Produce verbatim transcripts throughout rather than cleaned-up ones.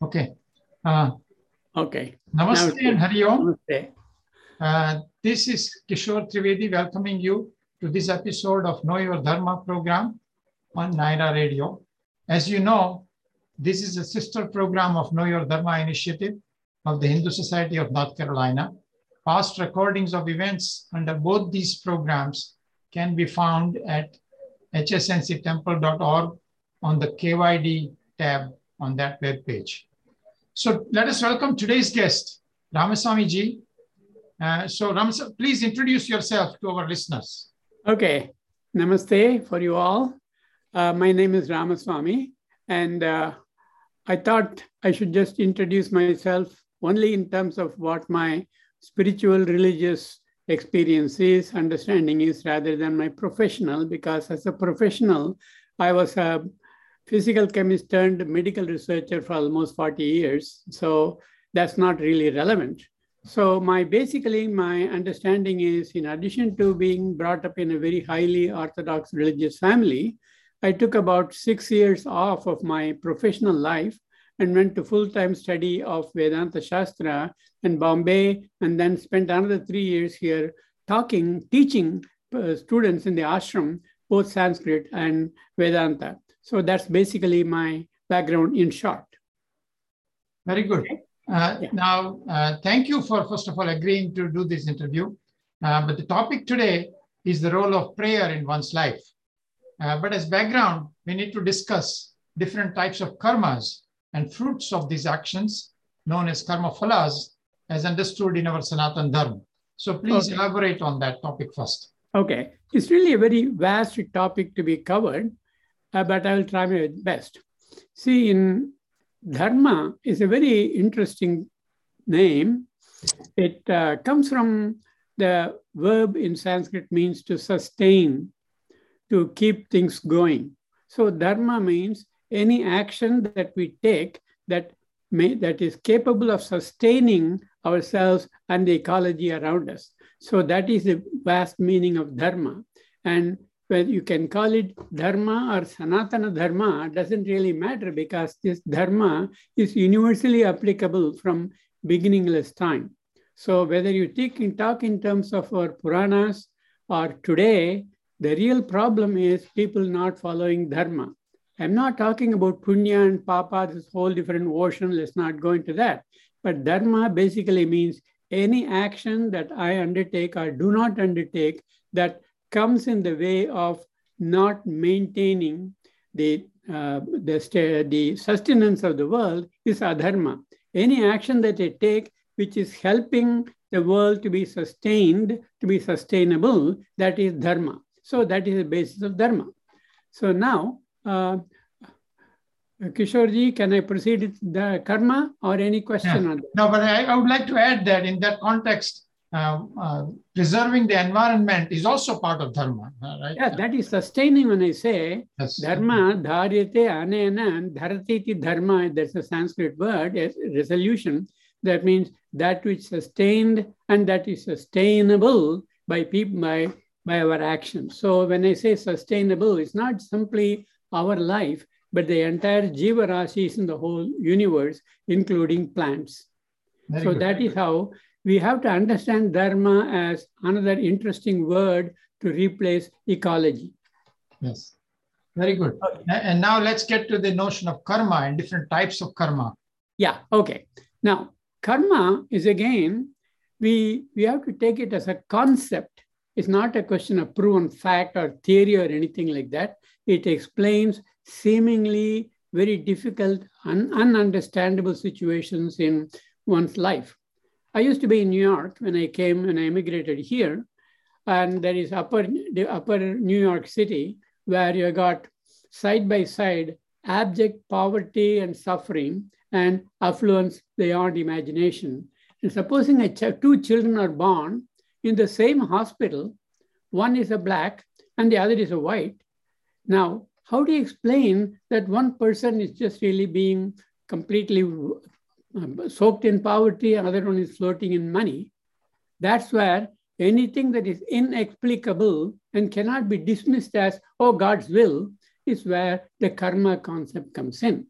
Okay. Uh, okay. Namaste Now, and Hari Om. Namaste. Uh, this is Kishore Trivedi welcoming you to this episode of Know Your Dharma program on Naira Radio. As you know, this is a sister program of Know Your Dharma initiative of the Hindu Society of North Carolina. Past recordings of events under both these programs can be found at h s n c temple dot org on the K Y D tab on that web page. So let us welcome today's guest, Ramaswamy ji. Uh, so Ramaswamy, please introduce yourself to our listeners. Okay. Namaste for you all. Uh, my name is Ramaswamy, and uh, I thought I should just introduce myself only in terms of what my spiritual religious experience is, understanding is, rather than my professional, because as a professional, I was a physical chemist turned medical researcher for almost forty years. So that's not really relevant. So my basically my understanding is, in addition to being brought up in a very highly orthodox religious family, I took about six years off of my professional life and went to full-time study of Vedanta Shastra in Bombay, and then spent another three years here talking, teaching uh, students in the ashram, both Sanskrit and Vedanta. So that's basically my background in short. Very good. Uh, Yeah. Now, uh, thank you for, first of all, agreeing to do this interview. Uh, but the topic today is the role of prayer in one's life. Uh, but as background, we need to discuss different types of karmas and fruits of these actions, known as karma phalas, as understood in our Sanatan Dharma. So please Okay. elaborate on that topic first. Okay. It's really a very vast topic to be covered, uh, but I will try my best. See, in Dharma is a very interesting name. It uh, comes from the verb in Sanskrit means to sustain, to keep things going. So Dharma means any action that we take that may, that is capable of sustaining ourselves and the ecology around us. So that is the vast meaning of Dharma. And whether you can call it Dharma or Sanatana Dharma doesn't really matter, because this Dharma is universally applicable from beginningless time. So whether you take in, talk in terms of our Puranas or today, the real problem is people not following Dharma. I'm not talking about Punya and Papa, this whole different ocean, let's not go into that. But Dharma basically means any action that I undertake or do not undertake that comes in the way of not maintaining the, uh, the, the sustenance of the world is adharma. Any action that I take which is helping the world to be sustained, to be sustainable, that is dharma. So that is the basis of dharma. So now, uh, Kishore, can I proceed with the karma or any question Yeah. on that? No, but I, I would like to add that in that context, uh, uh, preserving the environment is also part of dharma, uh, right? Yeah, that is sustaining. When I say Yes. dharma, dharyate anena, dharati dharma, that's a Sanskrit word, a resolution. That means that which sustained and that is sustainable by people, by, by our actions. So when I say sustainable, it's not simply our life, but the entire Jiva Rashis in the whole universe, including plants. Very so good. that is how we have to understand dharma as another interesting word to replace ecology. Yes, very good. Okay. And now let's get to the notion of karma and different types of karma. Yeah, okay. Now, karma is again, we, we have to take it as a concept. It's not a question of proven fact or theory or anything like that. It explains seemingly very difficult, un ununderstandable situations in one's life. I used to be in New York when I came, when I immigrated here, and there is upper, the upper New York City, where you got side by side abject poverty and suffering and affluence beyond imagination. And supposing a ch two children are born in the same hospital, one is a black and the other is a white. Now, how do you explain that one person is just really being completely soaked in poverty, another one is floating in money? That's where anything that is inexplicable and cannot be dismissed as, oh, God's will, is where the karma concept comes in.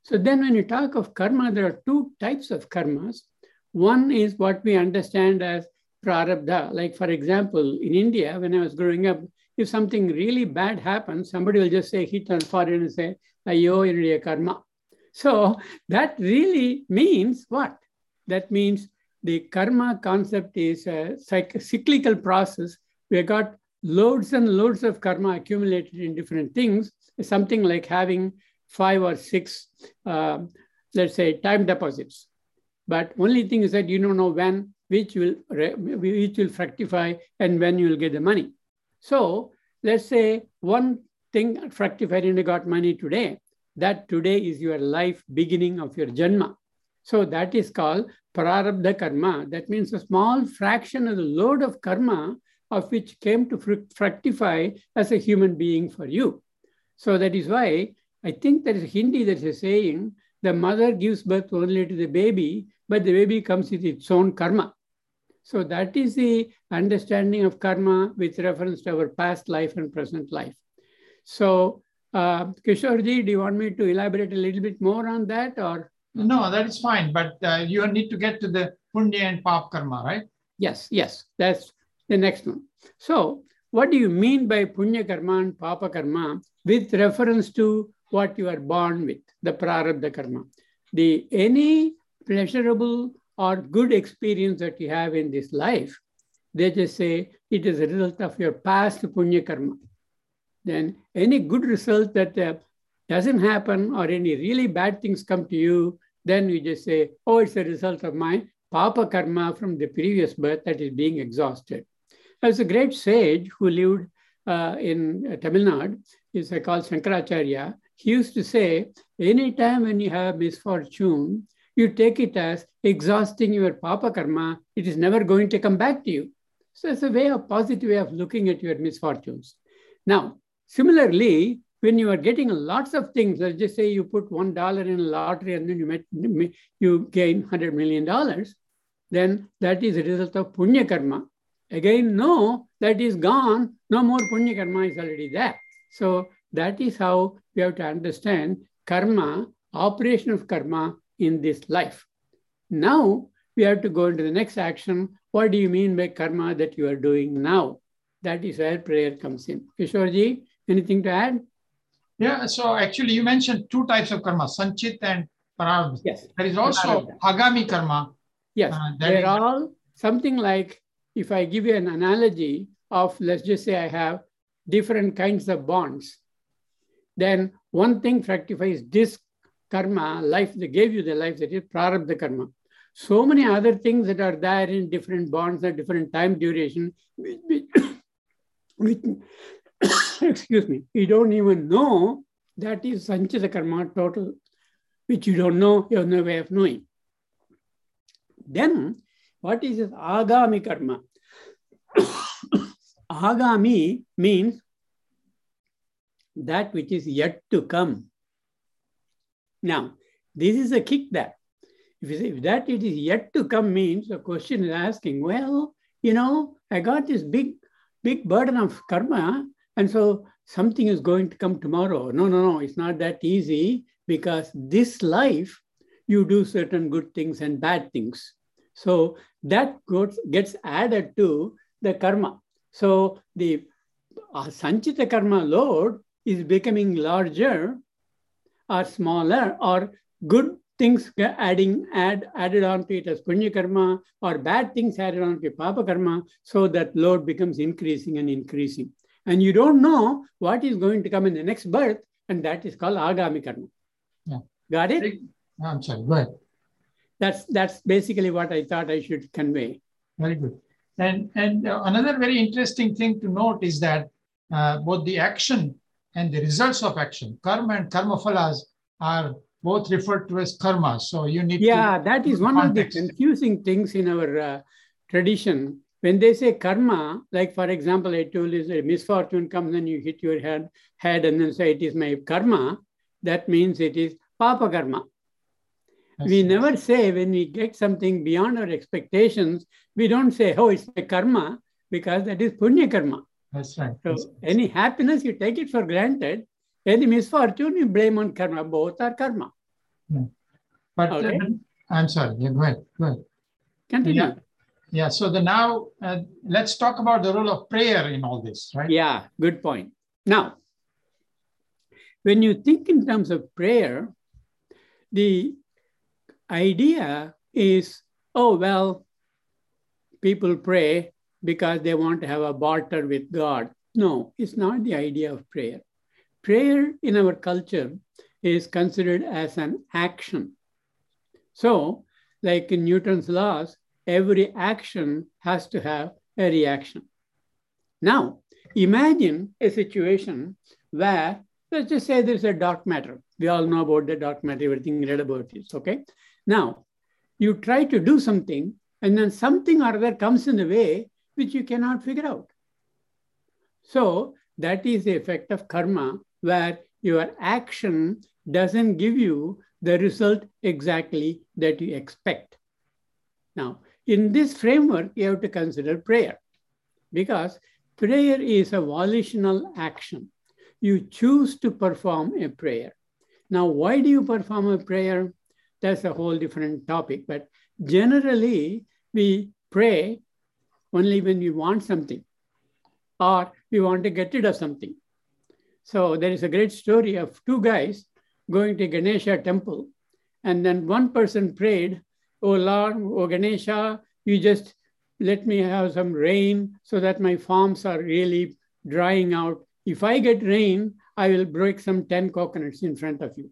So then when you talk of karma, there are two types of karmas. One is what we understand as prarabdha. Like for example, in India, when I was growing up, if something really bad happens, somebody will just say, hit on forehead and say, ayyo, inudiya karma. So that really means what? That means the karma concept is a cyclical process. We got loads and loads of karma accumulated in different things. It's something like having five or six, uh, let's say, time deposits. But only thing is that you don't know when, which will, which will fructify and when you will get the money. So let's say one thing fructified and you got money today. That today is your life beginning of your janma. So that is called prarabdha karma. That means a small fraction of the load of karma of which came to fructify as a human being for you. So that is why I think there is a Hindi that is saying the mother gives birth only to the baby, but the baby comes with its own karma. So that is the understanding of karma with reference to our past life and present life. So Uh, Kishorji, do you want me to elaborate a little bit more on that, or? No, that is fine, but uh, you need to get to the punya and pap karma, right? Yes, yes, that's the next one. So what do you mean by punya karma and papa karma with reference to what you are born with, the prarabdha karma? The any pleasurable or good experience that you have in this life, they just say it is a result of your past punya karma. Then any good result that uh, doesn't happen or any really bad things come to you, then you just say, oh, it's a result of my papa karma from the previous birth that is being exhausted. There's a great sage who lived uh, in uh, Tamil Nadu, he's uh, called Shankaracharya. He used to say, anytime when you have misfortune, you take it as exhausting your papa karma, it is never going to come back to you. So it's a way of positive way of looking at your misfortunes. Now, similarly, when you are getting lots of things, let's just say you put one dollar in a lottery and then you, met, you gain one hundred million dollars, then that is a result of punya karma. Again, no, that is gone. No more punya karma is already there. So that is how we have to understand karma, operation of karma in this life. Now, we have to go into the next action. What do you mean by karma that you are doing now? That is where prayer comes in. Kishorji, anything to add? Yeah, so actually you mentioned two types of karma, sanchit and prarabdha. Yes. There is also agami karma. Yes, uh, they're is... all something like, if I give you an analogy of, let's just say I have different kinds of bonds, then one thing fructifies this karma, life that gave you the life, that is prarabdha karma. So many other things that are there in different bonds at different time duration, which, which, which excuse me, you don't even know that is sanchita karma total, which you don't know, you have no way of knowing. Then, what is this agami karma? Agami means that which is yet to come. Now, this is a kick that. If, you say, if that it is yet to come means, the question is asking, well, you know, I got this big, big burden of karma, and so something is going to come tomorrow. No, no, no, it's not that easy, because this life, you do certain good things and bad things. So that goes, gets added to the karma. So the uh, sanchita karma load is becoming larger or smaller, or good things adding add added on to it as punya karma, or bad things added on to papa karma, so that load becomes increasing and increasing. And you don't know what is going to come in the next birth, and that is called agami karma. Yeah. Got it? I'm sorry, go ahead. That's, that's basically what I thought I should convey. Very good. And, and uh, another very interesting thing to note is that uh, both the action and the results of action, karma and karma phalas, are both referred to as karma. So you need yeah, to... Yeah, that is one context. Of the confusing things in our uh, tradition. When they say karma, like for example, I told you a misfortune comes and you hit your head, head and then say it is my karma, that means it is papa karma. That's we nice. Never say when we get something beyond our expectations, we don't say, oh, it's my karma, because that is punya karma. That's right. So That's any happiness, you take it for granted. Any misfortune, you blame on karma. Both are karma. Yeah. But Okay. uh, I'm sorry. Yeah, go ahead. Go ahead. Continue. Yeah. Yeah. So the now uh, let's talk about the role of prayer in all this, right? Yeah, good point. Now, when you think in terms of prayer, the idea is, oh, well, people pray because they want to have a barter with God. No, it's not the idea of prayer. Prayer in our culture is considered as an action. So, like in Newton's laws, every action has to have a reaction. Now, imagine a situation where, let's just say there's a dark matter. We all know about the dark matter, everything read about it, okay? Now, you try to do something, and then something or other comes in the way which you cannot figure out. So that is the effect of karma, where your action doesn't give you the result exactly that you expect. Now, in this framework, you have to consider prayer, because prayer is a volitional action. You choose to perform a prayer. Now, why do you perform a prayer? That's a whole different topic, but generally, we pray only when we want something or we want to get rid of something. So there is a great story of two guys going to Ganesha temple, and then one person prayed, "Oh Lord, oh Ganesha, you just let me have some rain so that my farms are really drying out. If I get rain, I will break some ten coconuts in front of you."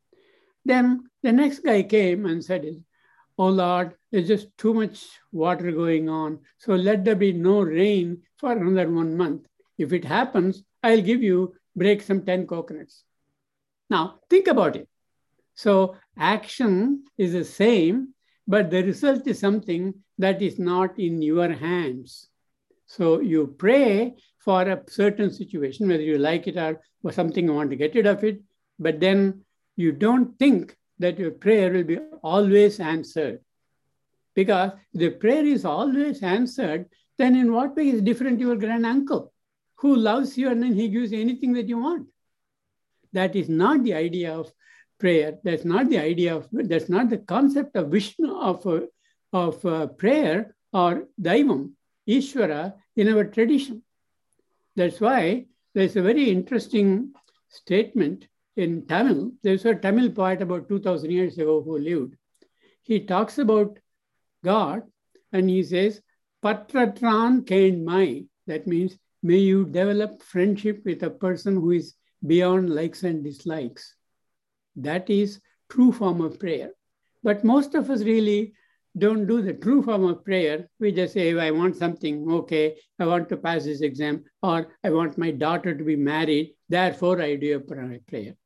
Then the next guy came and said, "Oh Lord, there's just too much water going on. So let there be no rain for another one month. If it happens, I'll give you, break some ten coconuts." Now, think about it. So action is the same, but the result is something that is not in your hands. So you pray for a certain situation, whether you like it or, or something you want to get rid of it, but then you don't think that your prayer will be always answered. Because if the prayer is always answered, then in what way is different your grand uncle who loves you and then he gives you anything that you want? That is not the idea of prayer. That's not the idea of, that's not the concept of Vishnu, of, uh, of uh, prayer or Daivam, Ishvara in our tradition. That's why there's a very interesting statement in Tamil. There's a Tamil poet about two thousand years ago who lived. He talks about God and he says, "Patratran kain mai." That means, may you develop friendship with a person who is beyond likes and dislikes. That is true form of prayer. But most of us really don't do the true form of prayer. We just say, I want something, okay, I want to pass this exam, or I want my daughter to be married, therefore I do a prayer.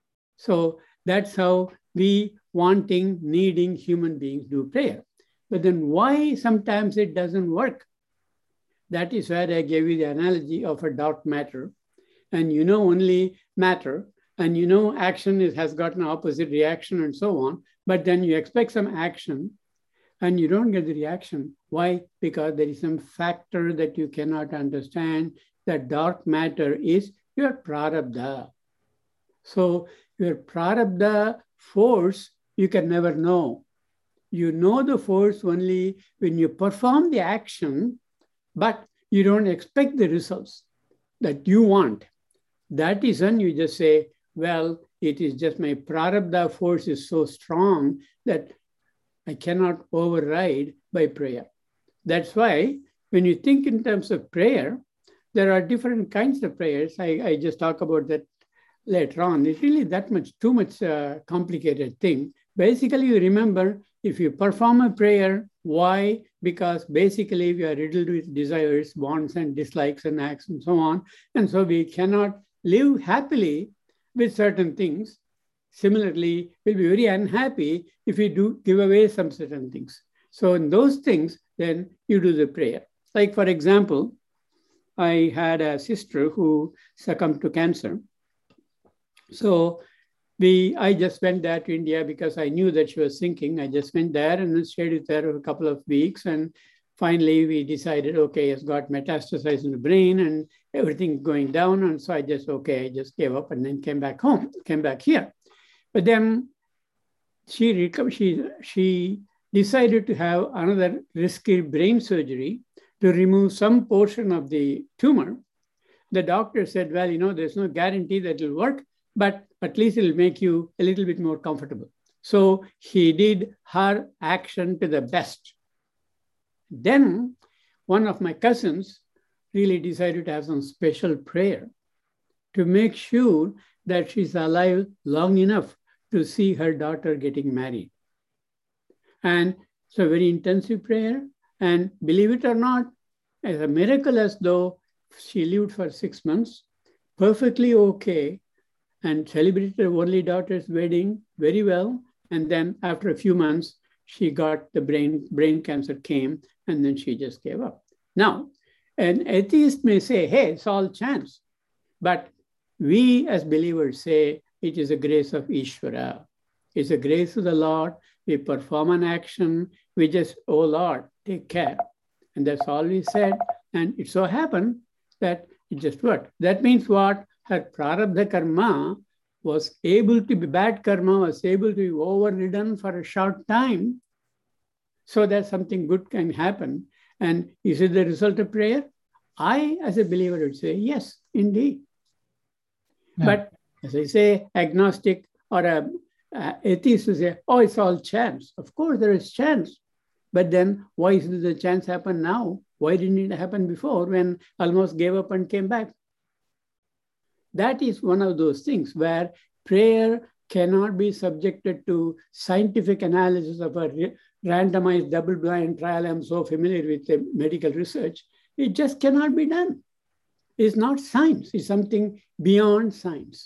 So that's how we wanting, needing human beings do prayer. But then why sometimes it doesn't work? That is where I gave you the analogy of a dark matter. And you know only matter, and you know action is, has got an opposite reaction and so on, but then you expect some action and you don't get the reaction. Why? Because there is some factor that you cannot understand. That dark matter is your prarabdha. So your prarabdha force, you can never know. You know the force only when you perform the action, but you don't expect the results that you want. That is when you just say, well, it is just my prarabdha force is so strong that I cannot override by prayer. That's why when you think in terms of prayer, there are different kinds of prayers. I, I just talk about that later on. It's really that much, too much uh, complicated thing. Basically, you remember, if you perform a prayer, why? Because basically we are riddled with desires, wants and dislikes and acts and so on. And so we cannot live happily with certain things. Similarly, we'll be very unhappy if we do give away some certain things. So in those things, then you do the prayer. Like for example, I had a sister who succumbed to cancer. So we, I just went there to India because I knew that she was sinking. I just went there and then stayed with her for a couple of weeks. And finally we decided, okay, it's got metastasized in the brain and everything going down. And so I just, okay, I just gave up and then came back home, came back here. But then she recovered, she, she decided to have another risky brain surgery to remove some portion of the tumor. The doctor said, well, you know, there's no guarantee that it'll work, but at least it'll make you a little bit more comfortable. So he did her action to the best. Then one of my cousins really decided to have some special prayer to make sure that she's alive long enough to see her daughter getting married. And it's a very intensive prayer. And believe it or not, as a miracle as though she lived for six months, perfectly okay, and celebrated her only daughter's wedding very well. And then after a few months, she got the brain, brain cancer came, and then she just gave up. Now, an atheist may say, hey, it's all chance. But we as believers say it is a grace of Ishvara. It's a grace of the Lord. We perform an action. We just, oh Lord, take care. And that's all we said. And it so happened that it just worked. That means what? Her prarabdha karma was able to be, bad karma was able to be overridden for a short time so that something good can happen. And is it the result of prayer? I, as a believer, would say, yes, indeed. Yeah. But as I say, agnostic or a, a atheist will say, oh, it's all chance. Of course, there is chance. But then why did the chance happen now? Why didn't it happen before when almost gave up and came back? That is one of those things where prayer cannot be subjected to scientific analysis of a randomized double-blind trial. I'm so familiar with the medical research. It just cannot be done. It's not science. It's something beyond science.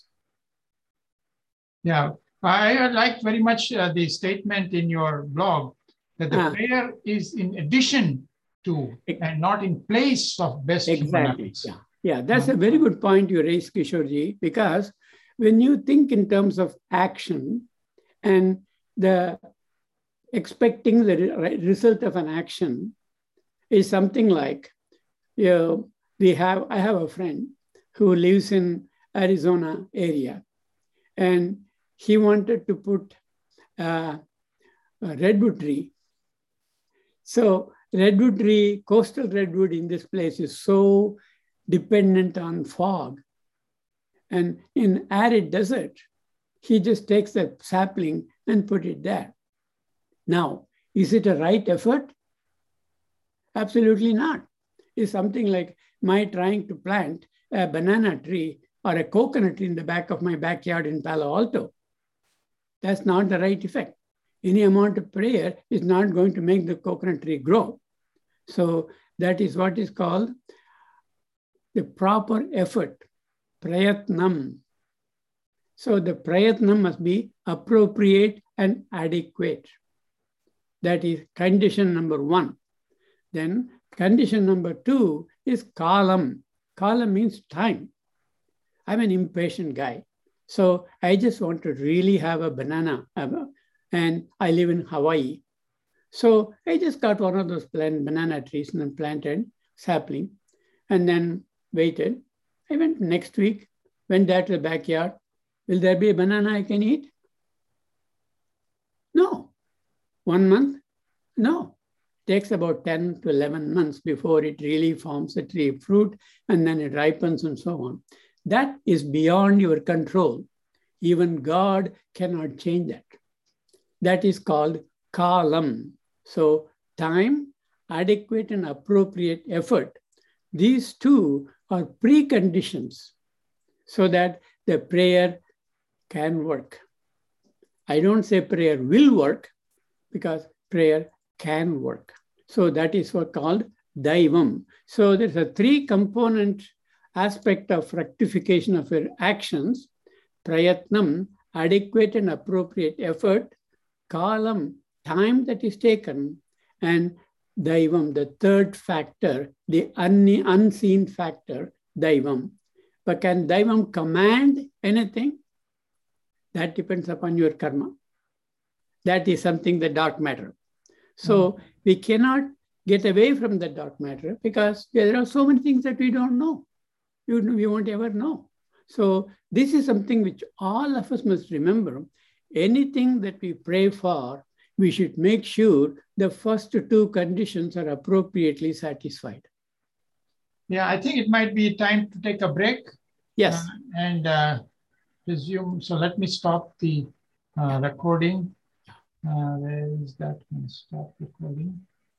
Yeah, I liked very much uh, the statement in your blog that the ah. prayer is in addition to and not in place of best exactly. Yeah. Yeah, that's a very good point you raised, Kishorji, because when you think in terms of action and the expecting the re result of an action is something like, you know, we have, I have a friend who lives in Arizona area, and he wanted to put uh, a redwood tree. So redwood tree, coastal redwood in this place is so dependent on fog. And in arid desert, he just takes the sapling and put it there. Now, is it a right effort? Absolutely not. It's something like my trying to plant a banana tree or a coconut tree in the back of my backyard in Palo Alto. That's not the right effect. Any amount of prayer is not going to make the coconut tree grow. So that is what is called the proper effort, prayatnam. So the prayatnam must be appropriate and adequate. That is condition number one. Then condition number two is kalam. Kalam means time. I'm an impatient guy. So I just want to really have a banana, and I live in Hawaii. So I just got one of those plant banana trees and then planted sapling, and then waited. I went next week, went there to the backyard. Will there be a banana I can eat? No. One month? No. It takes about ten to eleven months before it really forms a tree of fruit, and then it ripens and so on. That is beyond your control. Even God cannot change that. That is called kalam. So time, adequate and appropriate effort. These two are preconditions so that the prayer can work. I don't say prayer will work because prayer can work. So that is what called daivam. So there's a three component aspect of rectification of your actions: prayatnam, adequate and appropriate effort; kalam, time that is taken; and daivam, the third factor, the un unseen factor, daivam. But can daivam command anything? That depends upon your karma. That is something, the dark matter. So mm-hmm. we cannot get away from the dark matter because there are so many things that we don't know. We won't ever know. So this is something which all of us must remember. anything that we pray for, we should make sure the first two conditions are appropriately satisfied. Yeah, I think it might be time to take a break. Yes. Uh, and uh, resume. So let me stop the uh, recording. Uh, where is that? Stop recording.